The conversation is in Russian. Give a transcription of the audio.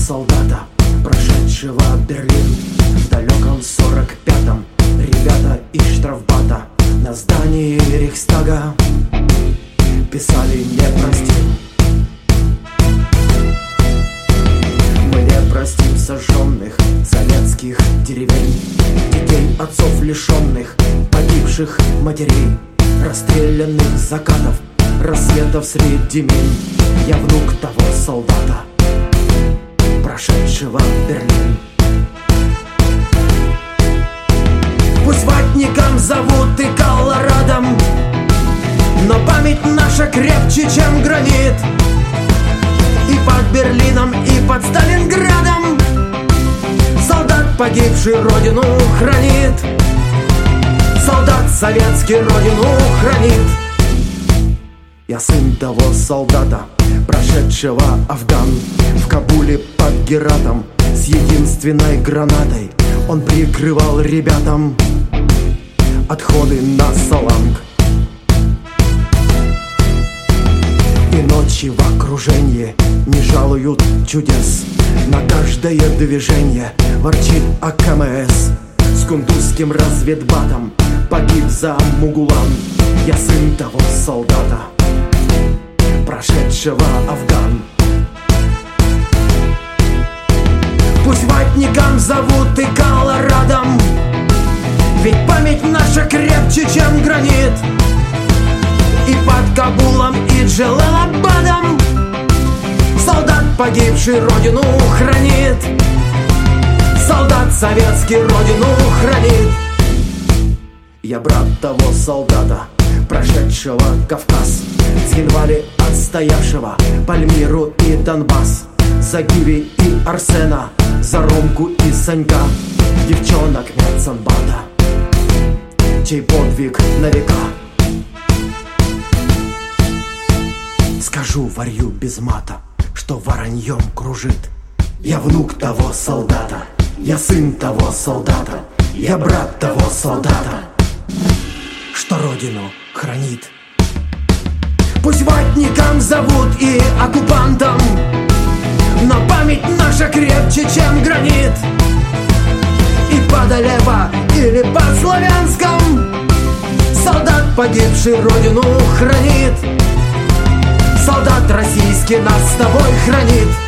солдата, прошедшего Берлин. В далеком 45-м ребята из штрафбата на здании Рейхстага писали: не простим. Мы не простим сожженных советских деревень, детей, отцов лишенных, погибших матерей, расстрелянных закатов, рассветов среди мин. Я внук того солдата, прошедшего Берлин. Пусть ватником зовут и Колорадом, но память наша крепче, чем гранит. И под Берлином, и под Сталинградом солдат, погибший, родину хранит. Солдат советский родину хранит. Я сын того солдата, прошедшего Афган. В Кабуле под Гератом с единственной гранатой он прикрывал ребятам отходы на Саланг. И ночи в окружении не жалуют чудес. На каждое движение ворчит АКМС. С кундузским разведбатом погиб за Мугулан. Я сын того солдата, прошедшего Афган. Пусть ватником зовут и Колорадом, ведь память наша крепче, чем гранит. И под Кабулом, и Джалалабадом солдат, погибший, родину хранит. Солдат советский родину хранит. Я брат того солдата, прошедшего Кавказ, с января отстоявшего Пальмиру и Донбасс, за Гиви и Арсена, за Ромку и Санька, девчонок медсанбата, чей подвиг на века. Скажу, варью без мата, что вороньем кружит. Я внук того солдата, я сын того солдата, я брат того солдата, что родину хранит. Пусть ватником зовут и оккупантом, но память наша крепче, чем гранит. И под Алеппо или под Славянском солдат, погибший, родину хранит. Солдат российский нас с тобой хранит.